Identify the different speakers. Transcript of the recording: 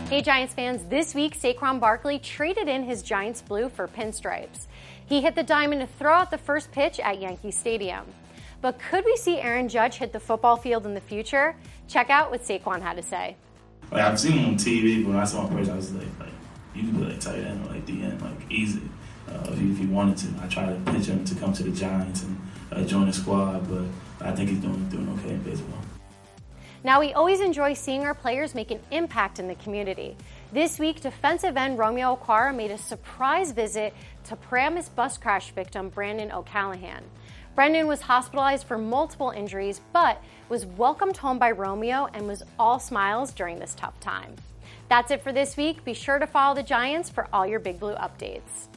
Speaker 1: Hey Giants fans, this week Saquon Barkley traded in his Giants blue for pinstripes. He hit the diamond to throw out the first pitch at Yankee Stadium. But could we see Aaron Judge hit the football field in the future? Check out what Saquon had to say.
Speaker 2: I've seen him on TV, but when I saw him in person, I was like, you can be like tight end or like DN, like easy, if he wanted to. I tried to pitch him to come to the Giants and join the squad, but I think he's doing okay in baseball.
Speaker 1: Now, we always enjoy seeing our players make an impact in the community. This week, defensive end Romeo Okwara made a surprise visit to Paramus bus crash victim Brandon O'Callahan. Brendan was hospitalized for multiple injuries, but was welcomed home by Romeo and was all smiles during this tough time. That's it for this week. Be sure to follow the Giants for all your Big Blue updates.